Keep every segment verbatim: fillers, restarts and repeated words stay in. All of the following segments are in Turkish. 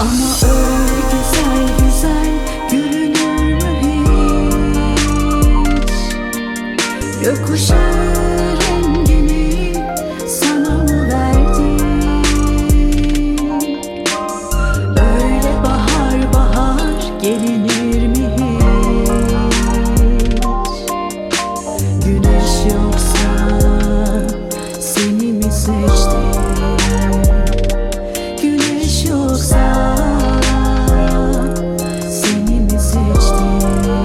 Ama öyle güzel güzel görünür mü hiç? Gökkuşağı rengini sana mı verdim? Öyle bahar bahar gelinir mi hiç? Güneş yoksa seni mi seçtim? Güneş yoksa seni mi seçtim?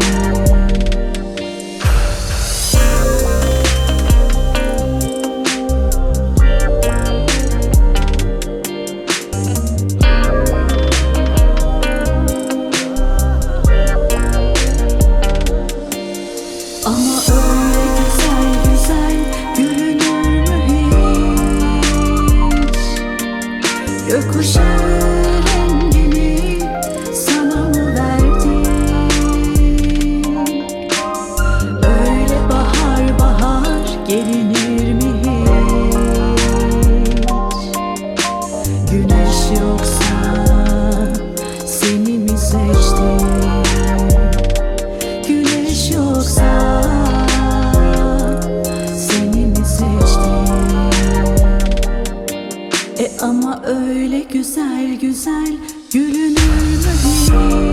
Ama öyle güzel güzel görünür mü hiç? Gökkuşağı rengini sana mı verdim? Öyle bahar bahar gelinir mi hiç? Güneş yoksa seni mi seçtim? Güneş yoksa seni mi seçtim? E ama öyle güzel güzel gülünür mü hiç?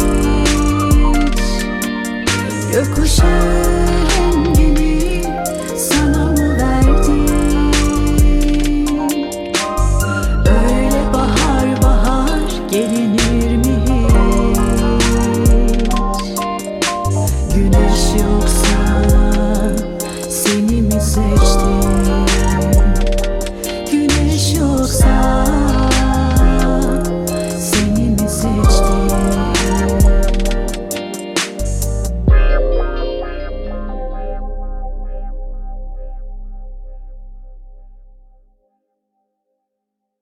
Gökkuşağı rengini sana mı verdim? Öyle bahar bahar gelinir mi hiç? Güneş yoksa